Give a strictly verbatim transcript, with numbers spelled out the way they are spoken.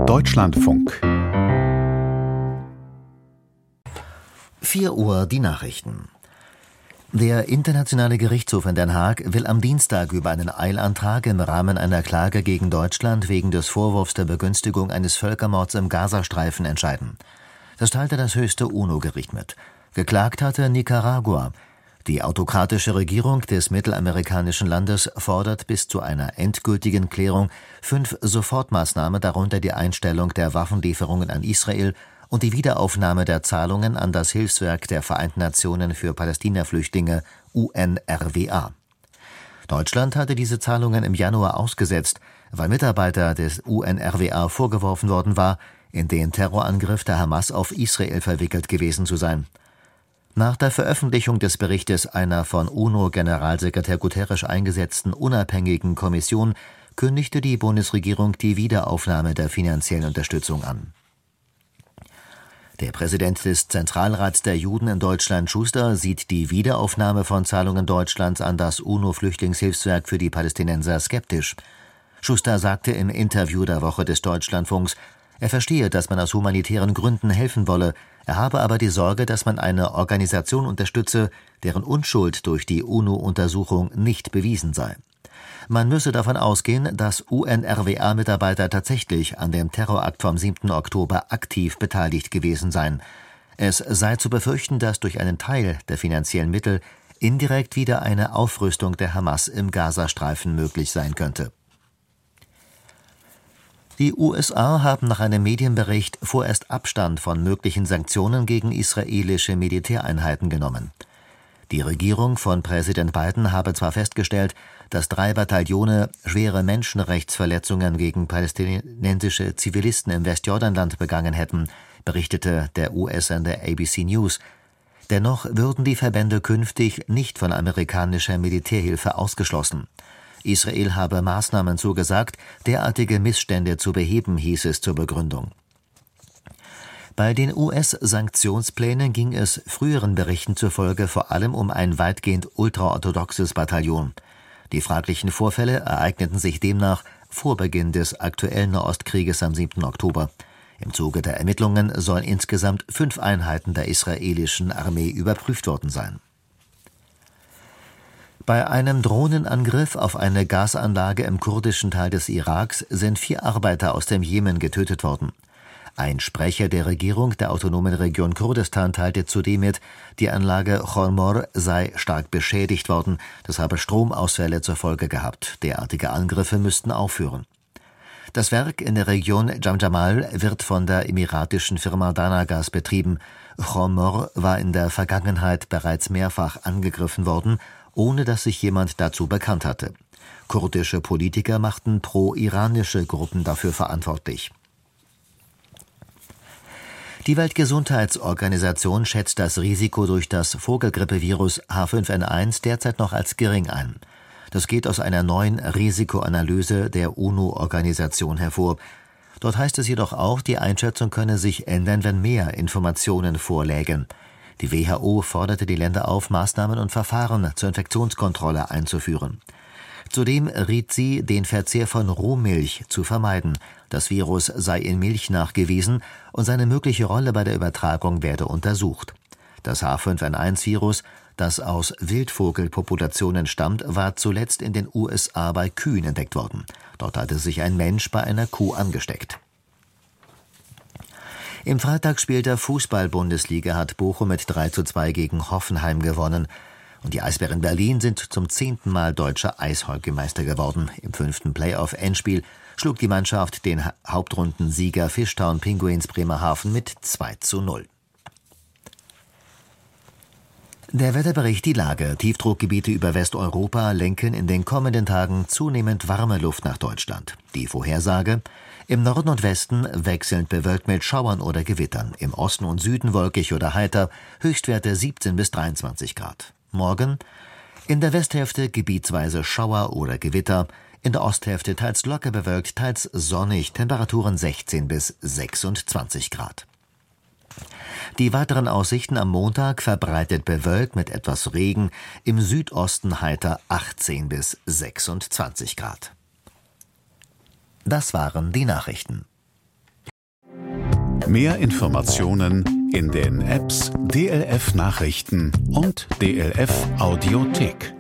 Deutschlandfunk. vier Uhr die Nachrichten. Der Internationale Gerichtshof in Den Haag will am Dienstag über einen Eilantrag im Rahmen einer Klage gegen Deutschland wegen des Vorwurfs der Begünstigung eines Völkermords im Gazastreifen entscheiden. Das teilte das höchste UNO-Gericht mit. Geklagt hatte Nicaragua. Die autokratische Regierung des mittelamerikanischen Landes fordert bis zu einer endgültigen Klärung fünf Sofortmaßnahmen, darunter die Einstellung der Waffenlieferungen an Israel und die Wiederaufnahme der Zahlungen an das Hilfswerk der Vereinten Nationen für Palästina-Flüchtlinge U N R W A. Deutschland hatte diese Zahlungen im Januar ausgesetzt, weil Mitarbeiter des U N R W A vorgeworfen worden war, in den Terrorangriff der Hamas auf Israel verwickelt gewesen zu sein. Nach der Veröffentlichung des Berichtes einer von UNO-Generalsekretär Guterres eingesetzten unabhängigen Kommission kündigte die Bundesregierung die Wiederaufnahme der finanziellen Unterstützung an. Der Präsident des Zentralrats der Juden in Deutschland, Schuster, sieht die Wiederaufnahme von Zahlungen Deutschlands an das UNO-Flüchtlingshilfswerk für die Palästinenser skeptisch. Schuster sagte im Interview der Woche des Deutschlandfunks, er verstehe, dass man aus humanitären Gründen helfen wolle, er habe aber die Sorge, dass man eine Organisation unterstütze, deren Unschuld durch die UNO-Untersuchung nicht bewiesen sei. Man müsse davon ausgehen, dass U N R W A-Mitarbeiter tatsächlich an dem Terrorakt vom siebten Oktober aktiv beteiligt gewesen seien. Es sei zu befürchten, dass durch einen Teil der finanziellen Mittel indirekt wieder eine Aufrüstung der Hamas im Gazastreifen möglich sein könnte. Die U S A haben nach einem Medienbericht vorerst Abstand von möglichen Sanktionen gegen israelische Militäreinheiten genommen. Die Regierung von Präsident Biden habe zwar festgestellt, dass drei Bataillone schwere Menschenrechtsverletzungen gegen palästinensische Zivilisten im Westjordanland begangen hätten, berichtete der U S-Sender A B C News. Dennoch würden die Verbände künftig nicht von amerikanischer Militärhilfe ausgeschlossen. Israel habe Maßnahmen zugesagt, derartige Missstände zu beheben, hieß es zur Begründung. Bei den U S-Sanktionsplänen ging es früheren Berichten zufolge vor allem um ein weitgehend ultraorthodoxes Bataillon. Die fraglichen Vorfälle ereigneten sich demnach vor Beginn des aktuellen Nahostkrieges am siebten Oktober. Im Zuge der Ermittlungen sollen insgesamt fünf Einheiten der israelischen Armee überprüft worden sein. Bei einem Drohnenangriff auf eine Gasanlage im kurdischen Teil des Iraks sind vier Arbeiter aus dem Jemen getötet worden. Ein Sprecher der Regierung der autonomen Region Kurdistan teilte zudem mit, die Anlage Khormor sei stark beschädigt worden, das habe Stromausfälle zur Folge gehabt. Derartige Angriffe müssten aufhören. Das Werk in der Region Jamjamal wird von der emiratischen Firma Danagas betrieben. Khormor war in der Vergangenheit bereits mehrfach angegriffen worden, ohne dass sich jemand dazu bekannt hatte. Kurdische Politiker machten pro-iranische Gruppen dafür verantwortlich. Die Weltgesundheitsorganisation schätzt das Risiko durch das Vogelgrippevirus H fünf N eins derzeit noch als gering ein. Das geht aus einer neuen Risikoanalyse der UNO-Organisation hervor. Dort heißt es jedoch auch, die Einschätzung könne sich ändern, wenn mehr Informationen vorlägen. Die W H O forderte die Länder auf, Maßnahmen und Verfahren zur Infektionskontrolle einzuführen. Zudem riet sie, den Verzehr von Rohmilch zu vermeiden. Das Virus sei in Milch nachgewiesen und seine mögliche Rolle bei der Übertragung werde untersucht. Das H fünf N eins Virus, das aus Wildvogelpopulationen stammt, war zuletzt in den U S A bei Kühen entdeckt worden. Dort hatte sich ein Mensch bei einer Kuh angesteckt. Im Freitagsspiel der Fußball-Bundesliga hat Bochum mit drei zu zwei gegen Hoffenheim gewonnen. Und die Eisbären Berlin sind zum zehnten Mal deutscher Eishockeymeister geworden. Im fünften Playoff-Endspiel schlug die Mannschaft den Hauptrundensieger Fishtown Pinguins Bremerhaven mit zwei zu null. Der Wetterbericht die Lage. Tiefdruckgebiete über Westeuropa lenken in den kommenden Tagen zunehmend warme Luft nach Deutschland. Die Vorhersage: im Norden und Westen wechselnd bewölkt mit Schauern oder Gewittern. Im Osten und Süden wolkig oder heiter. Höchstwerte siebzehn bis dreiundzwanzig Grad. Morgen: in der Westhälfte gebietsweise Schauer oder Gewitter. In der Osthälfte teils locker bewölkt, teils sonnig. Temperaturen sechzehn bis sechsundzwanzig Grad. Die weiteren Aussichten am Montag: verbreitet bewölkt mit etwas Regen, im Südosten heiter achtzehn bis sechsundzwanzig Grad. Das waren die Nachrichten. Mehr Informationen in den Apps D L F Nachrichten und D L F Audiothek.